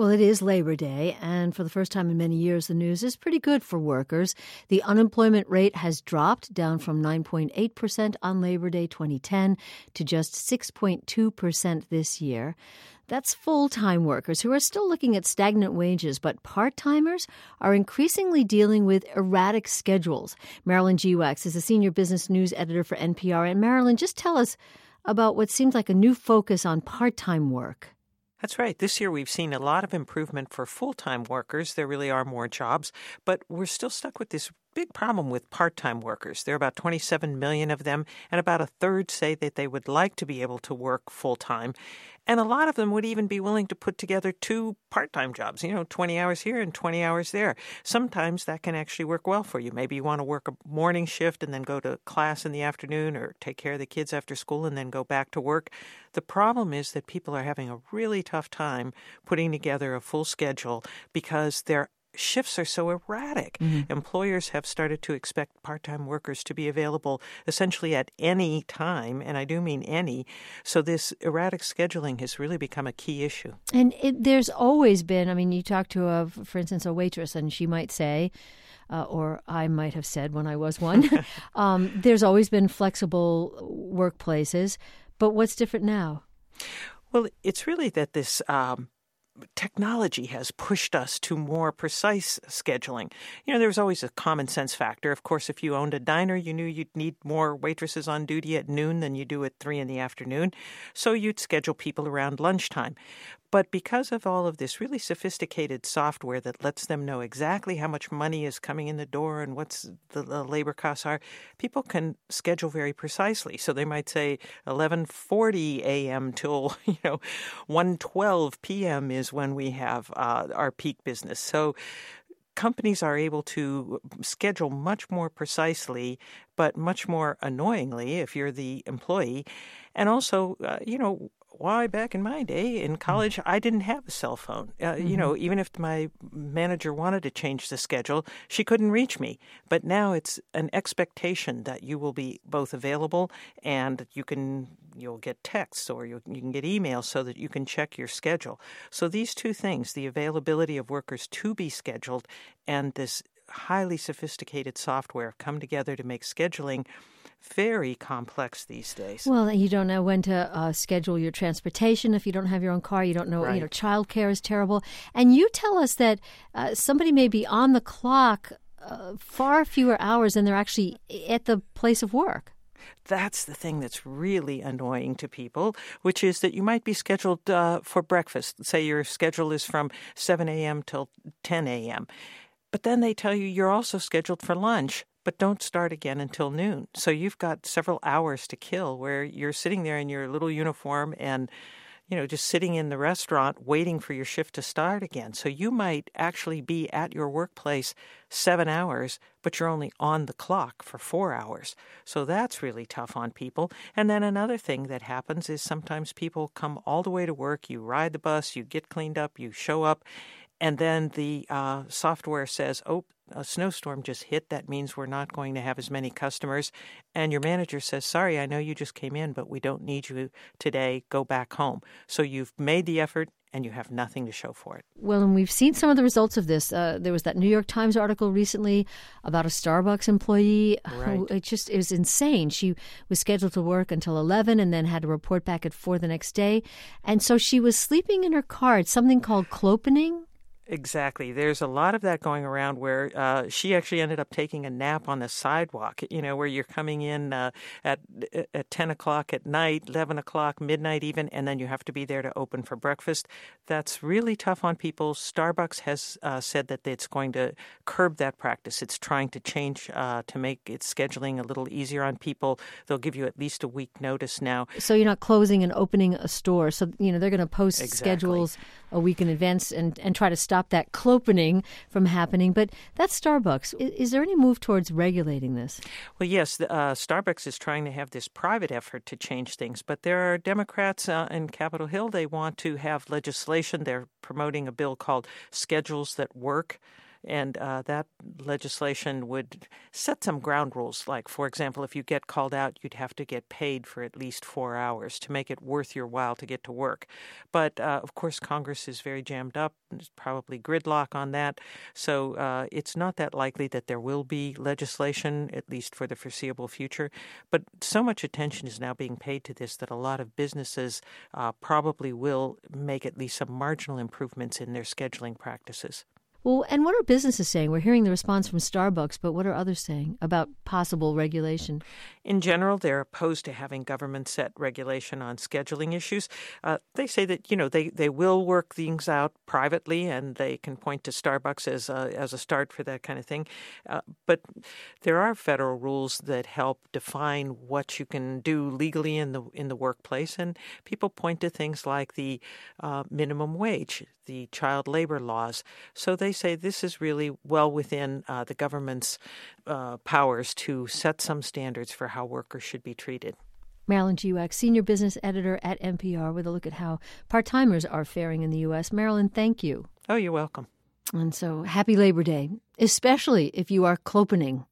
Well, it is Labor Day, and for the first time in many years, the news is pretty good for workers. The unemployment rate has dropped down from 9.8% on Labor Day 2010 to just 6.2% this year. That's full-time workers who are still looking at stagnant wages, but part-timers are increasingly dealing with erratic schedules. Marilyn Gewax is a senior business news editor for NPR. And Marilyn, just tell us about what seems like a new focus on part-time work. That's right. This year we've seen a lot of improvement for full-time workers. There really are more jobs, but we're still stuck with this big problem with part-time workers. There are about 27 million of them, and about a third say that they would like to be able to work full-time. And a lot of them would even be willing to put together two part-time jobs, 20 hours here and 20 hours there. Sometimes that can actually work well for you. Maybe you want to work a morning shift and then go to class in the afternoon, or take care of the kids after school and then go back to work. The problem is that people are having a really tough time putting together a full schedule because their shifts are so erratic. Mm-hmm. Employers have started to expect part-time workers to be available essentially at any time, and I do mean any. So this erratic scheduling has really become a key issue. And there's always been, you talk to, for instance, a waitress, and she might say, or I might have said when I was one, there's always been flexible workplaces. But what's different now? Well, it's really that this technology has pushed us to more precise scheduling. There was always a common sense factor. Of course, if you owned a diner, you knew you'd need more waitresses on duty at noon than you do at 3 in the afternoon. So you'd schedule people around lunchtime. But because of all of this really sophisticated software that lets them know exactly how much money is coming in the door and what's the labor costs are, people can schedule very precisely. So they might say 11:40 a.m. till 1:12 p.m. is when we have our peak business. So companies are able to schedule much more precisely, but much more annoyingly if you're the employee. And also, why back in my day in college, I didn't have a cell phone. Even if my manager wanted to change the schedule, she couldn't reach me. But now it's an expectation that you will be both available and you'll get texts or you can get emails so that you can check your schedule. So these two things, the availability of workers to be scheduled and this highly sophisticated software, come together to make scheduling very complex these days. Well, you don't know when to schedule your transportation if you don't have your own car. You don't know, right. Childcare is terrible. And you tell us that somebody may be on the clock far fewer hours than they're actually at the place of work. That's the thing that's really annoying to people, which is that you might be scheduled for breakfast. Say your schedule is from 7 a.m. till 10 a.m. But then they tell you you're also scheduled for lunch, but don't start again until noon. So you've got several hours to kill where you're sitting there in your little uniform and, just sitting in the restaurant waiting for your shift to start again. So you might actually be at your workplace 7 hours, but you're only on the clock for 4 hours. So that's really tough on people. And then another thing that happens is sometimes people come all the way to work, you ride the bus, you get cleaned up, you show up, and then the software says, a snowstorm just hit. That means we're not going to have as many customers. And your manager says, sorry, I know you just came in, but we don't need you today. Go back home. So you've made the effort and you have nothing to show for it. Well, and we've seen some of the results of this. There was that New York Times article recently about a Starbucks employee who it was insane. She was scheduled to work until 11 and then had to report back at 4 the next day. And so she was sleeping in her car. It's something called clopening. Exactly. There's a lot of that going around where she actually ended up taking a nap on the sidewalk, where you're coming in at 10 o'clock at night, 11 o'clock, midnight even, and then you have to be there to open for breakfast. That's really tough on people. Starbucks has said that it's going to curb that practice. It's trying to change to make its scheduling a little easier on people. They'll give you at least a week notice now. So you're not closing and opening a store. So, they're going to post schedules a week in advance and try to stop that clopening from happening. But that's Starbucks. Is there any move towards regulating this? Well, yes, Starbucks is trying to have this private effort to change things. But there are Democrats in Capitol Hill. They want to have legislation. They're promoting a bill called Schedules That Work. And that legislation would set some ground rules. Like, for example, if you get called out, you'd have to get paid for at least 4 hours to make it worth your while to get to work. But, of course, Congress is very jammed up. There's probably gridlock on that. So it's not that likely that there will be legislation, at least for the foreseeable future. But so much attention is now being paid to this that a lot of businesses probably will make at least some marginal improvements in their scheduling practices. Well, and what are businesses saying? We're hearing the response from Starbucks, but what are others saying about possible regulation? In general, they're opposed to having government-set regulation on scheduling issues. They say that, they will work things out privately, and they can point to Starbucks as a start for that kind of thing. But there are federal rules that help define what you can do legally in the workplace, and people point to things like the minimum wage, the child labor laws. So they say this is really well within the government's powers to set some standards for how workers should be treated. Marilyn Geewax, Senior Business Editor at NPR, with a look at how part-timers are faring in the U.S. Marilyn, thank you. Oh, you're welcome. And so happy Labor Day, especially if you are clopening.